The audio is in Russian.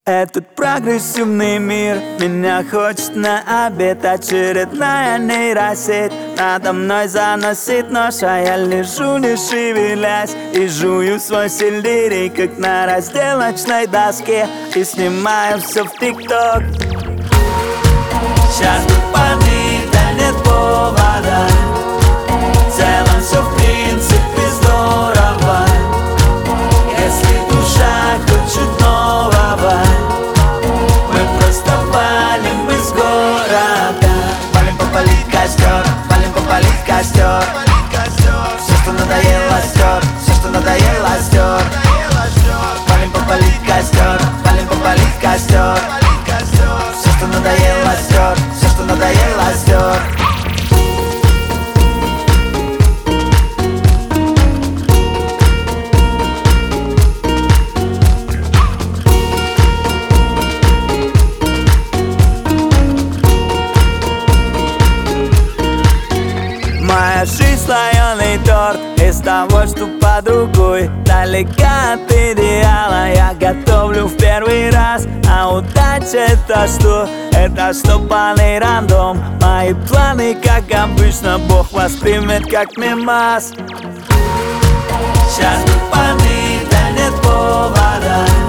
Этот прогрессивный мир меня хочет на обед. Очередная нейросеть надо мной заносит нож, а я лежу, не шевелясь, и жую свой сельдерей, как на разделочной доске, и снимаю все в ТикТок. Сейчас тут паны, да нет повода. В целом все в принципе здорово, если душа хочет нового. Мы просто валим из города. Валим попалить костер, валим попалить костер. Все, что надоело, стер, все, что надоело, стер. Валим попалить костер, валим попалить костер. Все, что надоело, стер, все, что надоело, стер. Моя жизнь слоеный торт из того, что под рукой. Далека от идеала, я готовлю в первый раз. А удача это что? Это что, полный рандом. Мои планы, как обычно, Бог воспримет как мемас. Сейчас тут паны, да нет повода.